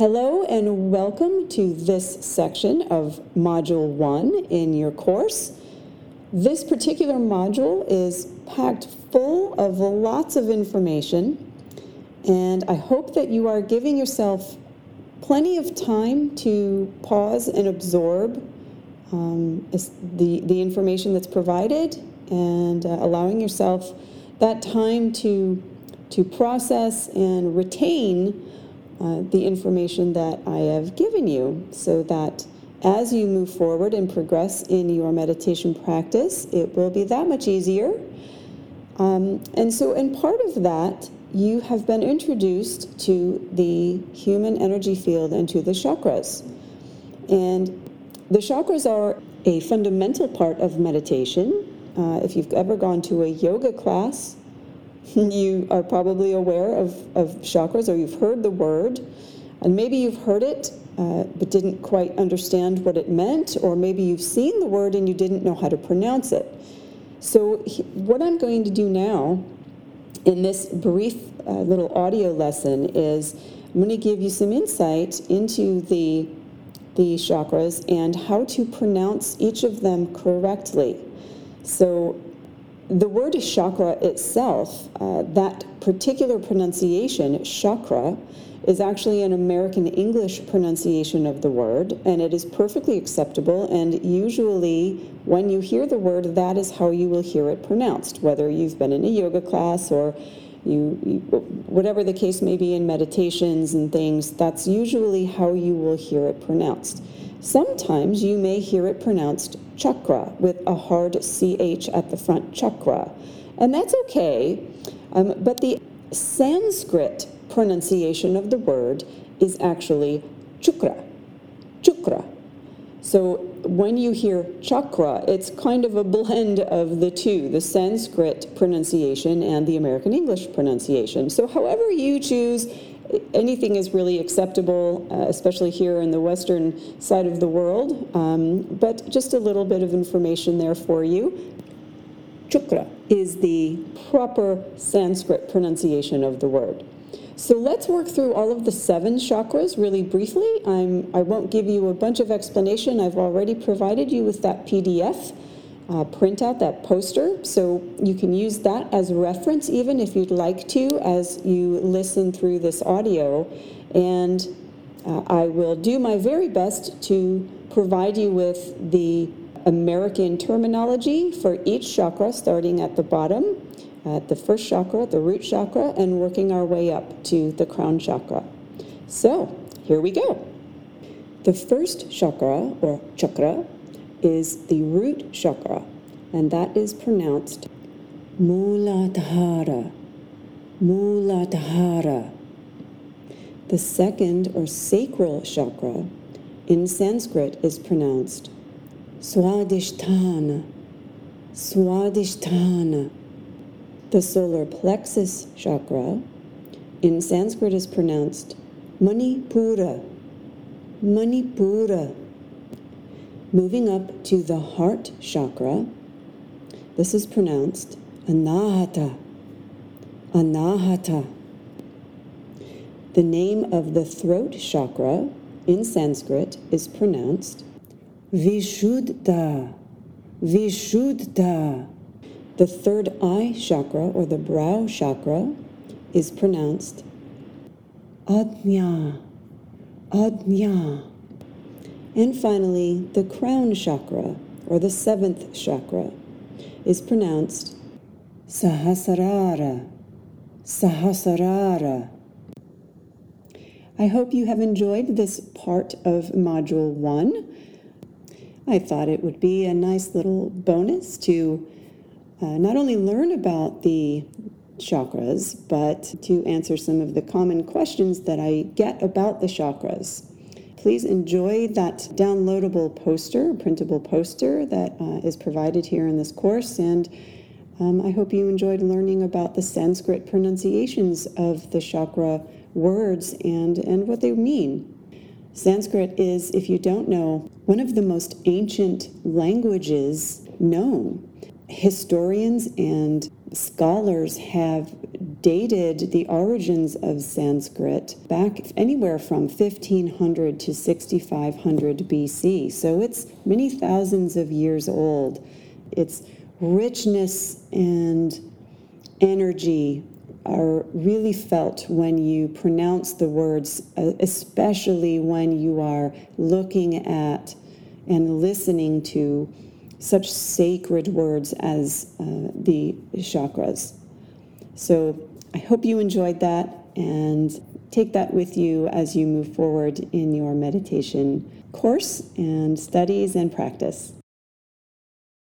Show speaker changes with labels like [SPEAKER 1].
[SPEAKER 1] Hello and welcome to this section of Module 1 in your course. This particular module is packed full of lots of information, and I hope that you are giving yourself plenty of time to pause and absorb the information that's provided, and allowing yourself that time to process and retain the information that I have given you, so that as you move forward and progress in your meditation practice, it will be that much easier. And so in part of that, you have been introduced to the human energy field and to the chakras. And the chakras are a fundamental part of meditation. If you've ever gone to a yoga class, you are probably aware of chakras, or you've heard the word, and maybe you've heard it but didn't quite understand what it meant, or maybe you've seen the word and you didn't know how to pronounce it. So what I'm going to do now in this brief little audio lesson is I'm going to give you some insight into the chakras and how to pronounce each of them correctly. So the word chakra itself, that particular pronunciation, chakra, is actually an American English pronunciation of the word, and it is perfectly acceptable, and usually when you hear the word, that is how you will hear it pronounced, whether you've been in a yoga class or whatever the case may be in meditations and things, that's usually how you will hear it pronounced. Sometimes you may hear it pronounced chakra with a hard CH at the front, chakra. And that's okay, but the Sanskrit pronunciation of the word is actually chukra, chukra. So when you hear chakra, it's kind of a blend of the two, the Sanskrit pronunciation and the American English pronunciation. So however you choose, anything is really acceptable, especially here in the western side of the world, but just a little bit of information there for you. Chukra is the proper Sanskrit pronunciation of the word. So let's work through all of the 7 chakras really briefly. I won't give you a bunch of explanation. I've already provided you with that PDF. Print out that poster, so you can use that as a reference even if you'd like to as you listen through this audio. And I will do my very best to provide you with the American terminology for each chakra, starting at the bottom, at the first chakra, the root chakra, and working our way up to the crown chakra. So here we go. The first chakra, or chakra, is the root chakra, and that is pronounced Muladhara, Muladhara. The second, or sacral chakra, in Sanskrit is pronounced Swadhisthana, Swadhisthana. The solar plexus chakra, in Sanskrit is pronounced Manipura, Manipura. Moving up to the heart chakra, this is pronounced Anahata, Anahata. The name of the throat chakra in Sanskrit is pronounced Vishuddha, Vishuddha. The third eye chakra, or the brow chakra, is pronounced Ajna, Ajna. And finally, the crown chakra, or the 7th chakra, is pronounced Sahasrara, Sahasrara. I hope you have enjoyed this part of Module 1. I thought it would be a nice little bonus to not only learn about the chakras, but to answer some of the common questions that I get about the chakras. Please enjoy that downloadable poster, printable poster that is provided here in this course, and I hope you enjoyed learning about the Sanskrit pronunciations of the chakra words and what they mean. Sanskrit is, if you don't know, one of the most ancient languages known. Historians and Scholars have dated the origins of Sanskrit back anywhere from 1500 to 6500 BC. So it's many thousands of years old. Its richness and energy are really felt when you pronounce the words, especially when you are looking at and listening to such sacred words as the chakras. So I hope you enjoyed that and take that with you as you move forward in your meditation course and studies and practice.